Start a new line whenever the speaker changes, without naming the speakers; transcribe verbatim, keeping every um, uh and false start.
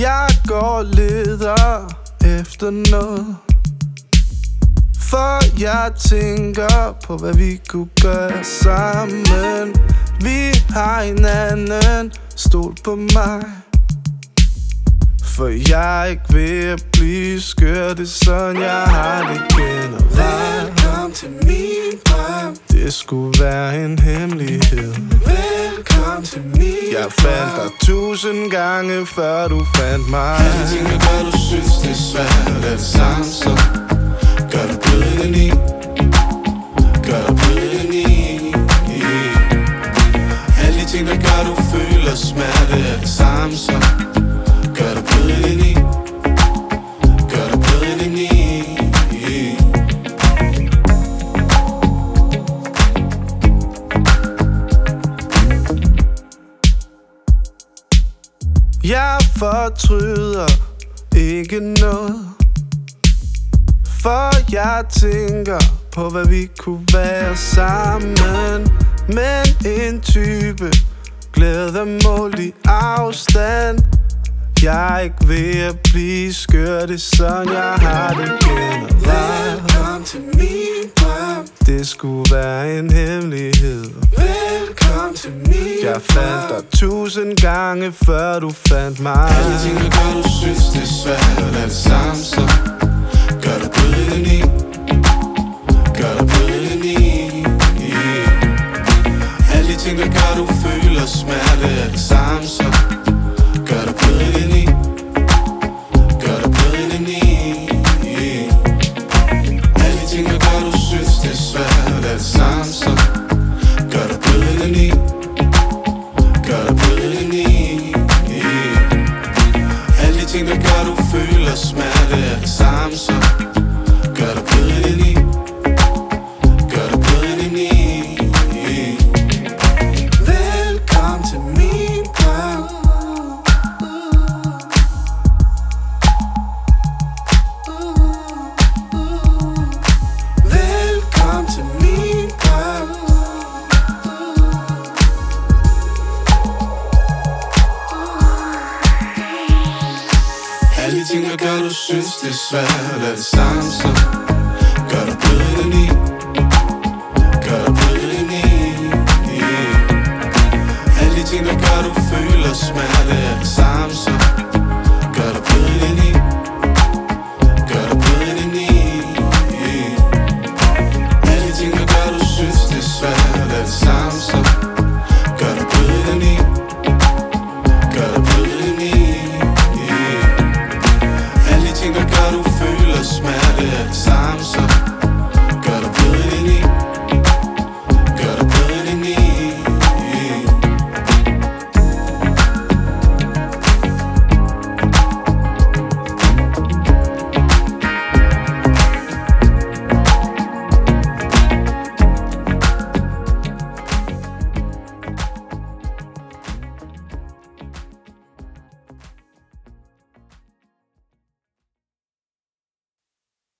Jeg går leder efter noget, for jeg tænker på, hvad vi kunne gøre sammen. Vi har hinanden, stol på mig, for jeg er ikke ved at blive skør. Det er sådan, jeg har det generelt.
Velkommen til min drøm.
Det skulle være en hemmelighed.
Velkommen til min
Jeg fandt dig tusind gange, før du fandt mig.
Alle ting, der gør, du synes, det er svært, er det samme som gør dig blødende i. Gør dig blødende i. Alle de ting, der gør, du føler smerte, er det samme som gør dig blødende i. Gør dig blødende i.
Jeg fortryder ikke noget, for jeg tænker på, hvad vi kunne være sammen. Men en type glæder målt i afstand. Jeg er ikke ved at blive skør, det er sådan, jeg har det generelt.
Velkommen til min drøm.
Det skulle være en hemmelighed.
Velkommen til min
Jeg fandt dig tusind gange, før du fandt mig.
Alle ting, der gør, du synes, det er svært, er det samme som gør dig blødende i. Gør dig blødende i. Alle de ting, der gør, du føler smerte, er det samme som gør dig blødende i. Gør dig blødende i. Alle de ting, der gør, du synes, det er svært, er det samme som gør dig blødende i. Gør dig blødende i. Alle de ting, der gør, du føler smerte, er det samme som gør dig blødende i. Gør dig blødende i. Velkommen til min drøm. Velkommen til min drøm. Alle de ting, der gør, du synes, det er svært, er det samme som gør dig blødende i. Gør dig blødende i. Alle de ting, der gør, du føler smerte, er det samme som